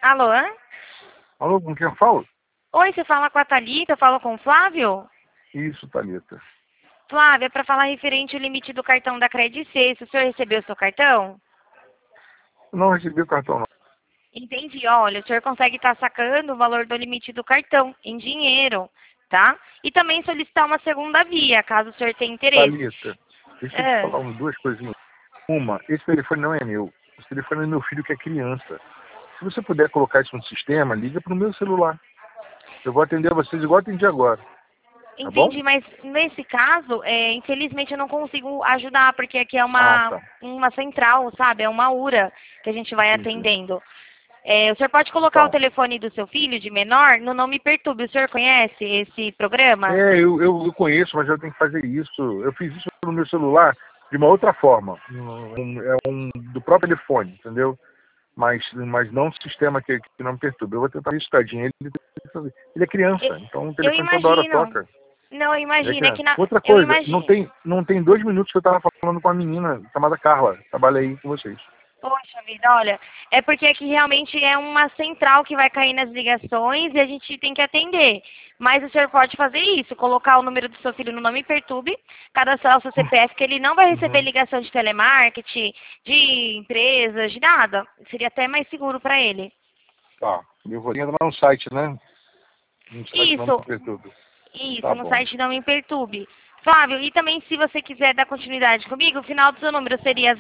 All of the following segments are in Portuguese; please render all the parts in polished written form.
Alô? Alô, com quem eu falo? Oi, você fala com a Thalita, eu falo com o Flávio? Isso, Thalita. Flávio, é para falar referente ao limite do cartão da Credit Sexta. O senhor recebeu o seu cartão? Não recebi o cartão, não. Entendi. Olha, o senhor consegue estar sacando o valor do limite do cartão em dinheiro, tá? E também solicitar uma segunda via, caso o senhor tenha interesse. Thalita, deixa eu te Ah, falar duas coisinhas. Uma, esse telefone não é meu. Esse telefone é do meu filho que é criança. Se você puder colocar isso no sistema, liga pro meu celular. Eu vou atender vocês igual atendi agora. Tá bom? entendi, mas nesse caso, infelizmente eu não consigo ajudar, porque aqui é Ah, uma, tá. uma central, sabe? É uma URA que a gente vai Entendi. atendendo. O senhor pode colocar o Então, telefone do seu filho de menor no Não Me Perturbe. O senhor conhece esse programa? eu conheço, mas eu tenho que fazer isso. Eu fiz isso no meu celular de uma outra forma. Do próprio telefone, entendeu? Mas não o sistema que não me perturba. Eu vou tentar isso, tadinho. Ele é Eu, criança, então o eu telefone toda hora imagino. toca. Não, eu Ele é imagino. É criança. que Outra eu coisa, imagino. não tem 2 minutos que eu estava falando com uma menina chamada Carla. Trabalha aí com vocês. Poxa vida, olha, é porque aqui realmente é uma central que vai cair nas ligações e a gente tem que atender. Mas o senhor pode fazer isso, colocar o número do seu filho no Nome Perturbe, cadastrar o seu CPF, que ele não vai receber Uhum. ligação de telemarketing, de empresas, de nada. Seria até mais seguro para ele. Tá. Eu vou entrar no site, né? No site não Isso, me perturba. isso, Tá no bom. site Não Me Perturbe. Flávio, e também se você quiser dar continuidade comigo, o final do seu número seria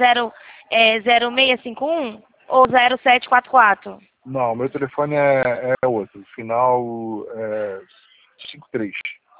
0651 ou 0744? Não, meu telefone é outro. Final 53.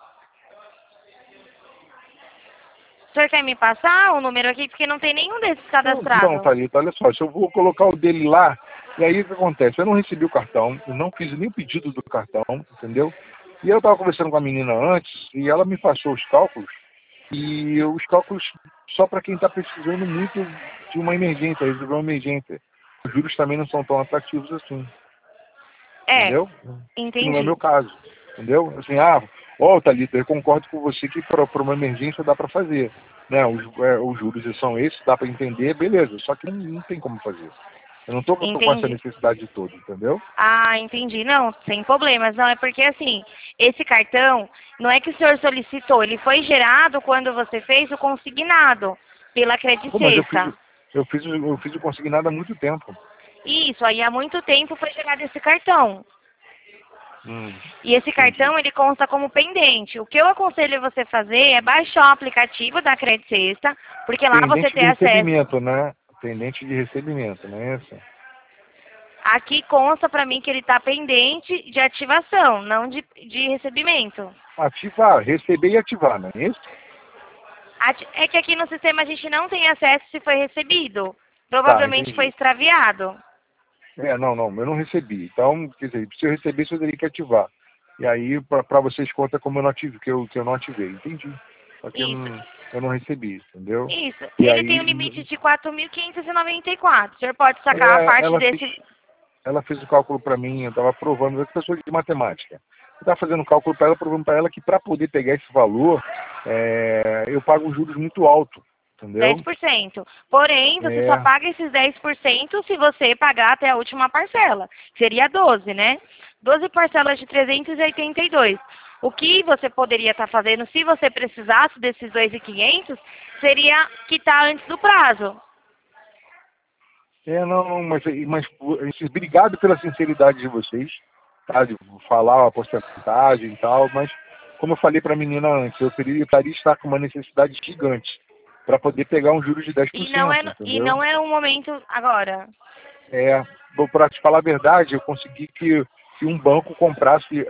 O senhor quer me passar o número aqui? Porque não tem nenhum desses Não, cadastrado. Thalita, olha só, se eu vou colocar o dele lá, e aí o que acontece? Eu não recebi o cartão, eu não fiz nem o pedido do cartão, entendeu? E eu estava conversando com a menina antes, e ela me passou os cálculos, e os cálculos só para quem está precisando muito de uma emergência, resolver uma emergência. Os juros também não são tão atrativos assim, É, entendeu? Que não é o entendi. meu caso, entendeu? Assim, Thalita, eu concordo com você que para uma emergência dá para fazer, né? Os juros são esses, dá para entender, beleza, só que não tem como fazer. Eu não estou com essa Entendi. necessidade toda, entendeu? Ah, entendi. Não, sem problemas. Não, é porque assim, esse cartão, não é que o senhor solicitou, ele foi gerado quando você fez o consignado pela Credit Pô, mas Sexta. eu fiz o consignado há muito tempo. Isso, aí há muito tempo foi gerado esse cartão. E esse Entendi. cartão, ele consta como pendente. O que eu aconselho você fazer é baixar o aplicativo da Credit Sexta, porque lá você Pendente de tem acesso. recebimento, né? Pendente de recebimento, não é isso? Aqui consta para mim que ele está pendente de ativação, não de recebimento. Ativar, receber e ativar, não é isso? É que aqui no sistema a gente não tem acesso se foi recebido. Tá, Provavelmente foi entendi. extraviado. Não, eu não recebi. Então, quer dizer, se eu recebesse, eu teria que ativar. E aí, para vocês, conta como eu não ativei, que eu não ativei. Entendi. Só que Isso, eu não recebi, entendeu? isso. E Ele tem aí, um limite de 4.594. O senhor pode sacar a parte ela fez, desse. ela fez o cálculo para mim, eu estava provando, eu sou pessoa de matemática. Eu estava fazendo cálculo para ela, provando para ela que para poder pegar esse valor, eu pago juros muito alto, entendeu? 10%. Porém, você só É, paga esses 10% se você pagar até a última parcela. Seria 12, né? 12 parcelas de 382. O que você poderia estar fazendo, se você precisasse desses 2.500, seria quitar antes do prazo. não, mas obrigado pela sinceridade de vocês, tá? De falar a porcentagem e tal, mas como eu falei para a menina antes, eu precisaria estar com uma necessidade gigante para poder pegar um juros de E não 10%, é, e entendeu? não é o momento agora. Para te falar a verdade, eu consegui que um banco comprasse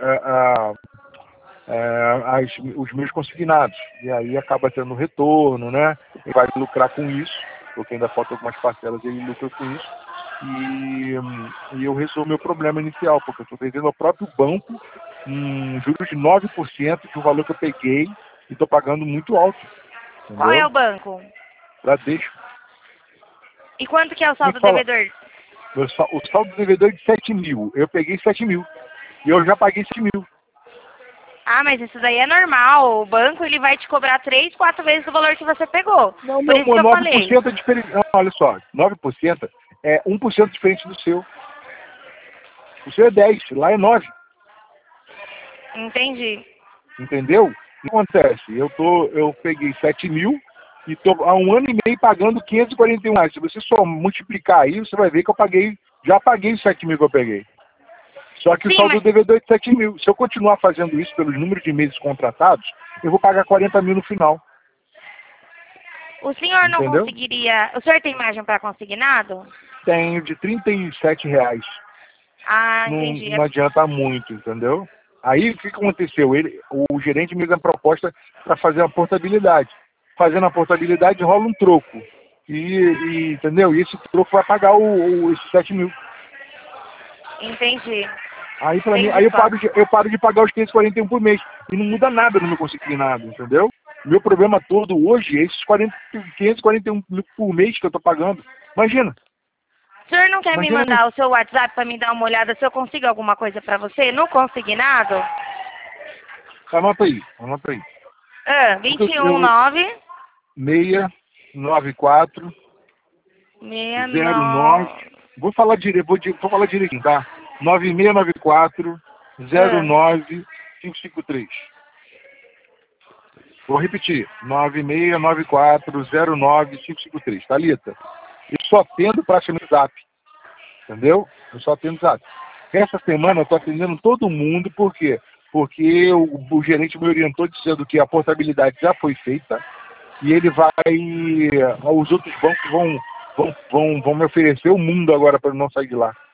os meus consignados. E aí acaba tendo retorno, né? Ele vai lucrar com isso, porque ainda faltam algumas parcelas, ele lucra com isso. E eu resolvo meu problema inicial, porque eu estou devendo ao próprio banco juros de 9% de um valor que eu peguei e estou pagando muito alto, Qual é entendeu? o banco? Bradesco. E quanto que é o Me saldo fala, devedor? o saldo do devedor é de 7 mil. Eu peguei 7 mil. E eu já paguei 7 mil. Ah, mas isso daí é normal. O banco ele vai te cobrar 3, 4 vezes o valor que você pegou. Não, Por meu isso amor, que eu falei. 9% é diferente. Não, olha só, 9% é 1% diferente do seu. O seu é 10, lá é 9. Entendi. Entendeu? O que acontece? Eu peguei 7 mil e estou há 1 ano e meio pagando 541 reais. Se você só multiplicar aí, você vai ver que já paguei os 7 mil que eu peguei. Só que o Sim, saldo mas do devedor é de 7 mil. Se eu continuar fazendo isso pelos números de meses contratados, eu vou pagar 40 mil no final. o senhor não Entendeu? conseguiria... O senhor tem margem para consignado? Tenho de 37 reais. Ah, Não, entendi. não adianta muito, entendeu? Aí o que aconteceu? O gerente me fez a proposta para fazer a portabilidade. Fazendo a portabilidade rola um troco. Entendeu? E esse troco vai pagar esses 7 mil. Entendi. Aí para mim, Entendi, aí Fábio. eu paro de pagar os 541 por mês. E não muda nada no meu consignado, entendeu? Meu problema todo hoje é esses 541 mil por mês que eu tô pagando. Imagina. O senhor não quer me Imagina. mandar o seu WhatsApp para me dar uma olhada se eu consigo alguma coisa para você? No consignado? Anota aí, anota aí. Ah, Porque 219 694 09. 69. Vou falar direito, vou falar direitinho, tá? 9694 Ah, 09 553. Vou repetir. 9694 09 553. Thalita, eu só atendo praticamente Zap. Entendeu? Eu só atendo Zap. Essa semana eu estou atendendo todo mundo, por quê? Porque o gerente me orientou dizendo que a portabilidade já foi feita e ele vai. Os outros bancos vão me oferecer o mundo agora para eu não sair de lá.